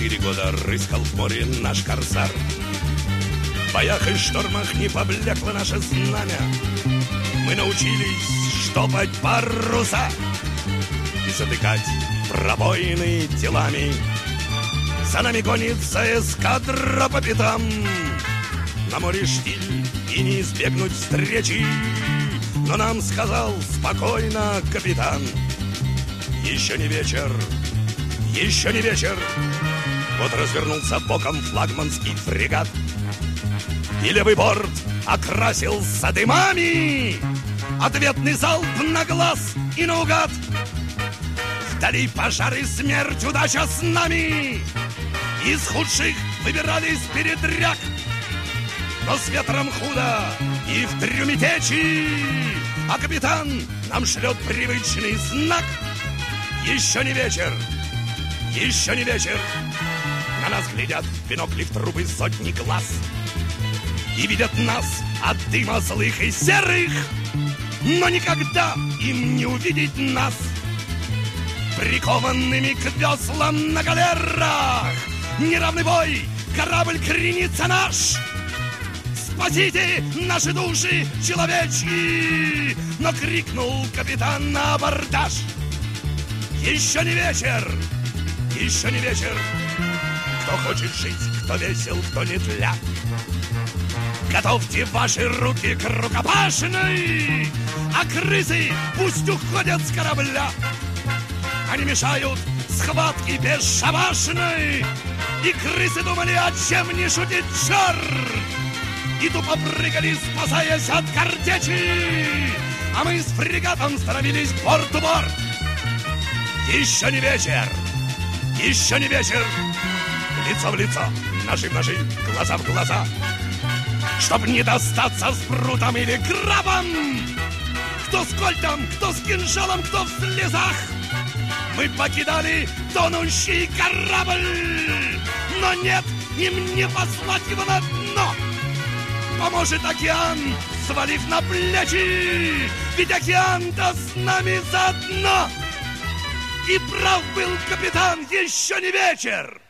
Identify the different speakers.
Speaker 1: 4 года рыскал в море наш корсар. В боях и штормах не поблекло наше знамя. Мы научились штопать паруса и затыкать пробоины телами. За нами гонится эскадра по пятам. На море штиль и не избегнуть встречи. Но нам сказал спокойно капитан: еще не вечер, еще не вечер. Вот развернулся боком флагманский фрегат, и левый борт окрасился дымами. Ответный залп на глаз и наугад. Вдали пожары, смерть, удача с нами. Из худших выбирались передряг, но с ветром худо и в трюме течи. А капитан нам шлет привычный знак: еще не вечер, еще не вечер. На нас глядят в бинокли в трубы сотни глаз и видят нас от дыма злых и серых, но никогда им не увидеть нас прикованными к веслам на галерах. Неравный бой, корабль кренится наш. Спасите наши души человечьи! Но крикнул капитан на абордаж: еще не вечер, еще не вечер. Кто хочет жить, кто весел, кто не тля, готовьте ваши руки к рукопашной. А крысы пусть уходят с корабля. Они мешают схватке бесшабашной. И крысы думали, о чем не шутит черт, и тупо прыгали, спасаясь от картечи. А мы с фрегатом становились борт-у-борт. Еще не вечер, еще не вечер. Лицо в лицо, ножи в ножи, глаза в глаза, чтоб не достаться с прутом или крабом. Кто с кольтом, кто с кинжалом, кто в слезах. Мы покидали тонущий корабль, но нет, им не послать его на дно. Поможет океан, свалив на плечи, ведь океан-то с нами заодно. И прав был капитан, еще не вечер.